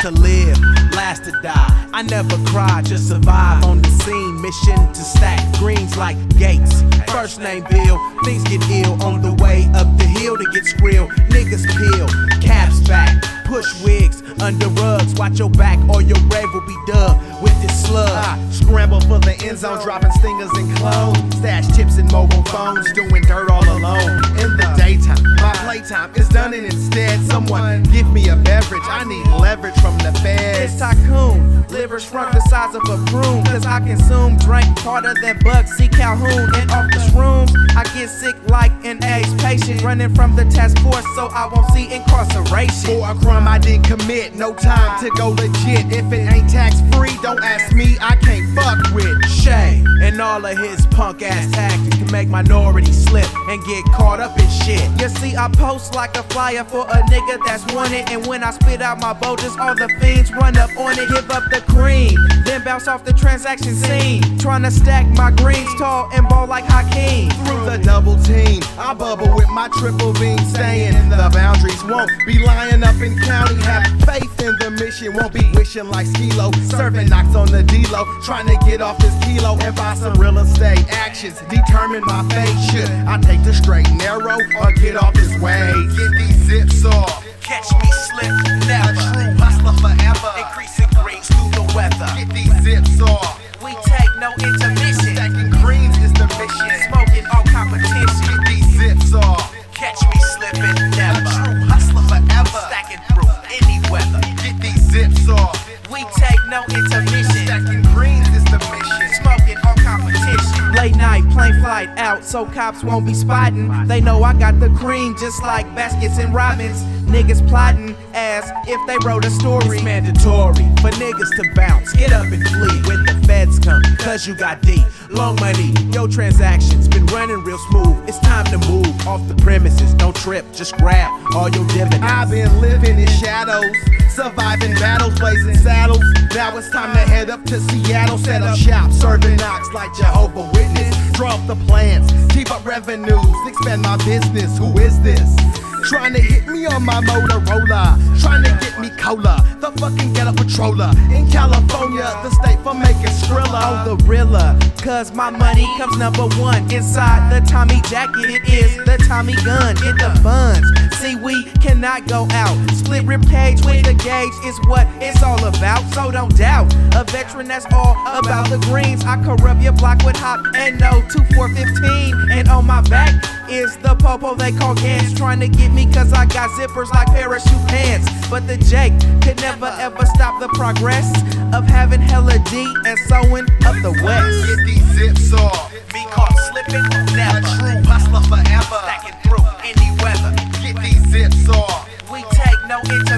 to live, last to die. I never cry, just survive on the scene. Mission to stack greens like Gates. First name Bill, things get ill on the way up the hill to get skrill. Niggas peel, caps back, push wigs under rugs. Watch your back or your grave will be dug with this slug. Scramble for the end zone, dropping stingers and clones. Stash chips and mobile phones, doing dirt all alone. In the daytime, my playtime is done, and instead someone give me a beverage. I need leverage from the feds. It's Tycoon, liver shrunk the size of a broom. Cause I consume drink harder than Bugsy Calhoun. And off the shrooms, I get sick like an AIDS patient. Running from the task force so I won't see incarceration. For a crime I didn't commit, no time to go legit. If it ain't tax free, don't ask me, I can't fuck with Shay and all of his punk ass tactics to make minorities slip and get caught up in shit. You see, I post like a flyer for a nigga that's wanted. And when I spit out my bolders, all the fiends run up on it. Give up the cream, then bounce off the transaction scene. Tryna stack my greens tall and ball like Hakeem. Through the double team, I bubble with my triple beam, saying the boundaries won't be lying up in county. Have faith in the mission, won't be wishing like Skilo. Serving knocks on the D-Lo, trying to get off this kilo and buy some real estate. Actions determine my fate. Should I take the straight and narrow or get off this way? Get these zips off. Catch me slip, never. A true hustler forever. Increasing greens through the weather. Get these zips off. We take no intermission. Stacking greens is the mission. Smoking all competition. Get these zips off. Catch me slipping, never. A true hustler forever. Stacking through any weather. Get these zips off. We take no intermission. Stacking greens is the mission. Smoking all competition. Late night, plane flight out, so cops won't be spotting. They know I got the cream, just like Baskets and Robbins. Niggas plotting as if they wrote a story. It's mandatory for niggas to bounce, get up and flee when the feds come, cause you got deep. Long money, your transactions been running real smooth. It's time to move off the premises. Don't trip, just grab all your dividends. I've been living in shadows, surviving battles, blazing saddles. Now it's time to head up to Seattle, set up shop, serving knocks like Jehovah's Witness. Draw up the plans, keep up revenues, expand my business. Who is this? Trying to hit me on my Motorola, trying to get me cola, the fucking ghetto patroller. In California, the state for making Skrilla. Oh, the Rilla, cause my money comes number one. Inside the Tommy jacket, it is the Tommy gun. Get the funds, see we cannot go out. Split rib cage with the gauge is what it's all about, so don't doubt. A veteran that's all about the greens. I corrupt your block with hop and no 2415. And on my back is the popo they call Gans. Trying to get me cause I got zippers like parachute pants. But the Jake could never ever stop the progress of having hella D and sewing up the West. Get these zips off. Be caught slipping, never. A true hustler forever. Stacking through any weather. Get these zips off. We take no intermission.